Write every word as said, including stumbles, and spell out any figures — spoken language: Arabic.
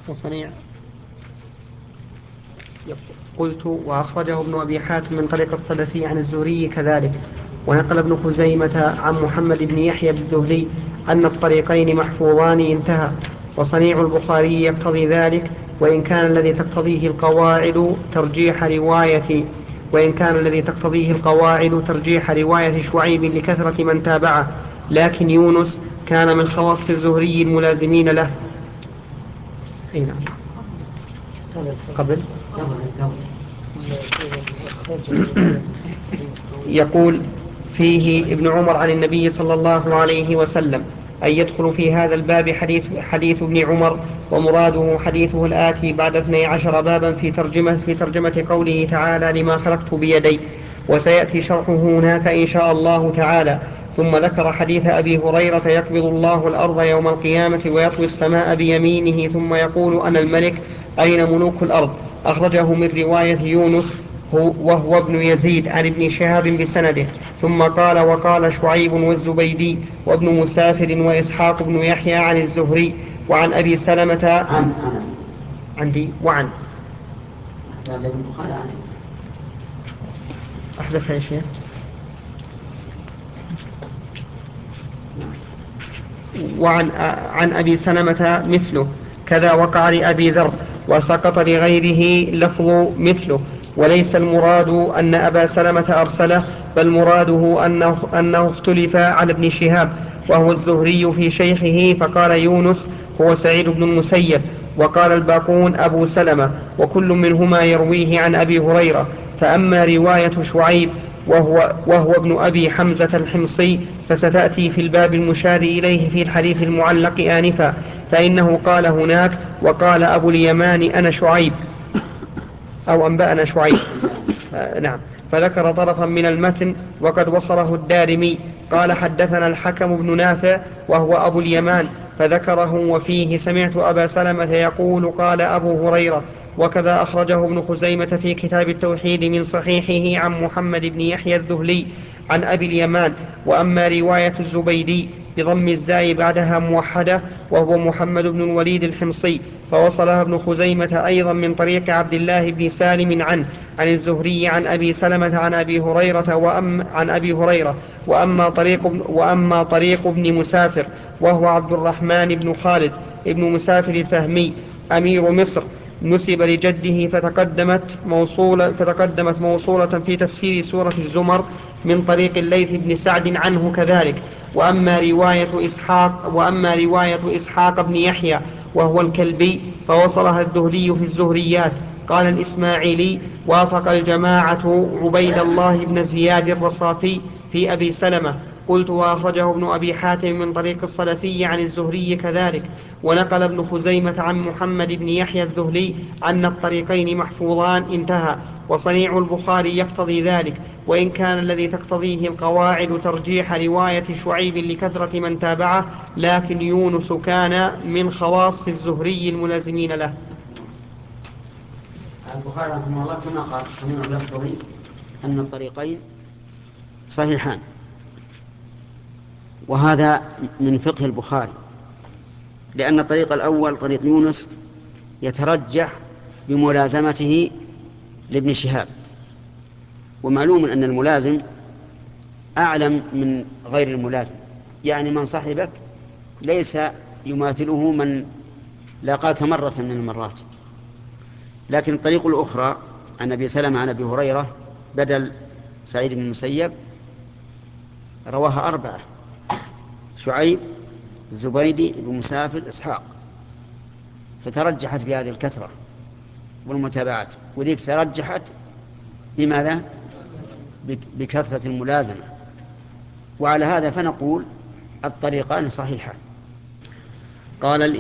وصنيع. قلت وأخرجه ابن أبي حاتم من طريق الصدفي عن الزهري كذلك. ونقل ابن خزيمة عن محمد بن يحيى بالذهلي أن الطريقين محفوظان انتهى. وصنيع البخاري يقتضي ذلك، وإن كان الذي تقتضيه القواعد ترجيح رواية وإن كان الذي تقتضيه القواعد ترجيح رواية شعيب لكثرة من تابعه، لكن يونس كان من خواص الزهري الملازمين له. أي نعم. قبل يقول فيه ابن عمر عن النبي صلى الله عليه وسلم أن يدخل في هذا الباب حديث, حديث ابن عمر، ومراده حديثه الآتي بعد اثني عشر بابا في ترجمة, في ترجمة قوله تعالى لما خلقت بيدي، وسيأتي شرحه هناك إن شاء الله تعالى. ثم ذكر حديث أبي هريرة يقبض الله الأرض يوم القيامة ويطوي السماء بيمينه ثم يقول أنا الملك أين ملوك الأرض، أخرجه من رواية يونس وهو ابن يزيد عن ابن شهاب بسنده. ثم قال وقال شعيب والزبيدي وابن مسافر وإسحاق بن يحيى عن الزهري وعن أبي سلمة عن عندي وعن عن أحذفها يا شيخ. وعن عن أبي سلمة مثله، كذا وقع لأبي ذر، وسقط لغيره لفظ مثله. وليس المراد أن أبا سلمة أرسله، بل مراده أنه, أنه اختلف على ابن شهاب وهو الزهري في شيخه، فقال يونس هو سعيد بن المسيب، وقال الباقون أبو سلمة، وكل منهما يرويه عن أبي هريرة. فأما رواية شعيب وهو, وهو ابن أبي حمزة الحمصي فستأتي في الباب المشار إليه في الحديث المعلق آنفا، فإنه قال هناك وقال أبو اليمان أنا شعيب أو أنبأنا شعيب. آه نعم. فذكر طرفا من المتن وقد وصله الدارمي قال حدثنا الحكم بن نافع وهو أبو اليمان فذكره، وفيه سمعت أبا سلمة يقول قال أبو هريرة. وكذا أخرجه ابن خزيمة في كتاب التوحيد من صحيحه عن محمد بن يحيى الذهلي عن أبي اليمان. وأما رواية الزبيدي بضم الزاي بعدها موحدة وهو محمد بن الوليد الحمصي فوصلها ابن خزيمة أيضا من طريق عبد الله بن سالم عنه عن الزهري عن أبي سلمة عن أبي هريرة وأم عن أبي هريرة. وأما طريق, وأما طريق ابن مسافر وهو عبد الرحمن بن خالد ابن مسافر الفهمي أمير مصر نسب لجده فتقدمت موصولة, فتقدمت موصولة في تفسير سورة الزمر من طريق الليث بن سعد عنه كذلك. وأما رواية إسحاق, وأما رواية إسحاق بن يحيى وهو الكلبي فوصلها الذهلي في الزهريات. قال الإسماعيلي وافق الجماعة عبيد الله بن زياد الرصافي في أبي سلمة. قلت وأخرجه ابن أبي حاتم من طريق الصدفي عن الزهري كذلك. ونقل ابن خزيمة عن محمد بن يحيى الذهلي أن الطريقين محفوظان انتهى. وصنيع البخاري يقتضي ذلك، وإن كان الذي تقتضيه القواعد ترجيح رواية شعيب لكثرة من تابعه، لكن يونس كان من خواص الزهري الملازمين له. البخاري رحمه الله كما قال كما يقتضي أن الطريقين صحيحان، وهذا من فقه البخاري، لأن الطريق الأول طريق يونس يترجح بملازمته لابن شهاب، ومعلوم أن الملازم أعلم من غير الملازم، يعني من صاحبك ليس يماثله من لاقاك مرة من المرات. لكن الطريق الأخرى عن أبي سلمة عن أبي هريرة بدل سعيد بن المسيب رواها أربعة: شعيب، الزبيدي، ابن مسافر، إسحاق، فترجحت بهذه الكثرة والمتابعات، وذيك ترجحت بماذا؟ بكثرة الملازمة. وعلى هذا فنقول الطريقان صحيحة. قال